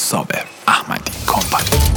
صابر احمدی کمپانی.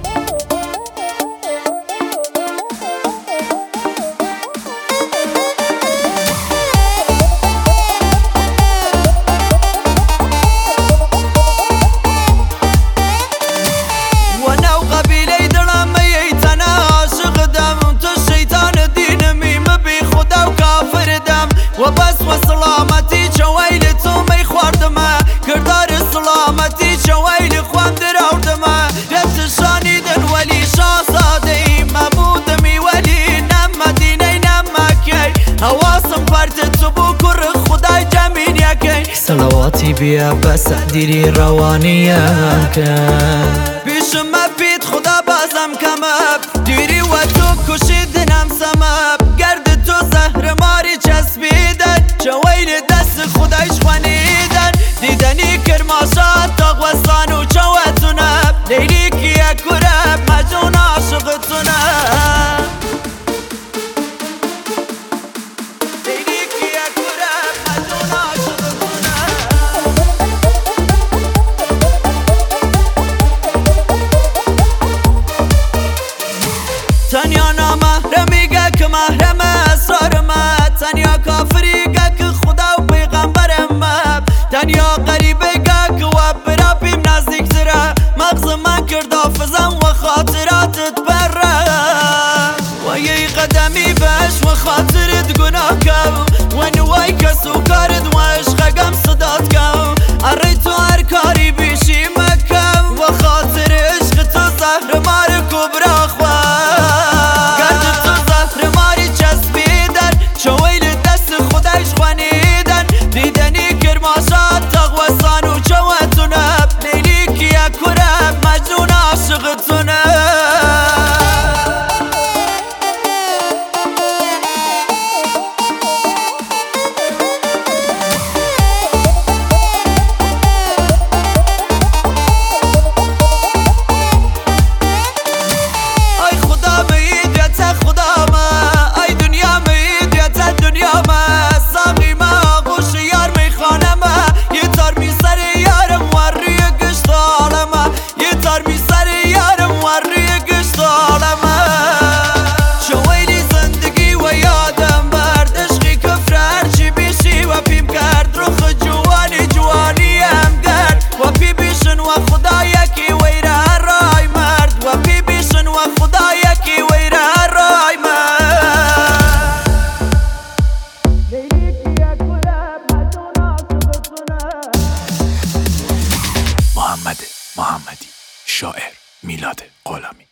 وبس وسلامتي شويل تومي خواردما كردار سلامتي شويل خوام دراوردما يتشاني دن ولي شاصادي ممودمي ولي نما ديني نما كي هواسم فرد تبو كر خداي جمين يكي صلواتي بيا بس ديري روانيك بيش ما بيت خدا بازم كمب ديري وتو كشيدنم سمب گرد تو زهر ماري چسبيدن شويل دست خدايش خوانيدن ديدني كرماشات تغوصان و چواتونب ليليك يا كرب مجون عاشقتونب ليليك يا كرب مجون عاشقتونب تنيا نامحرمي گك محرم اسرارم تنيا كافري گك خدا و پیغمبرم تنيا غريبه گك و برابیم نزدیک تره مغز من کرد حافظم و خاطراتت بره و یه قدمی بش و خاطرت گناه کو و نوای کسو کارد و عشقگم صدات کو اره تو هر کاری بیشی مکم و خاطر عشق تو زهر مار کبرا خواه محمدی شاعر میلاد غلامی.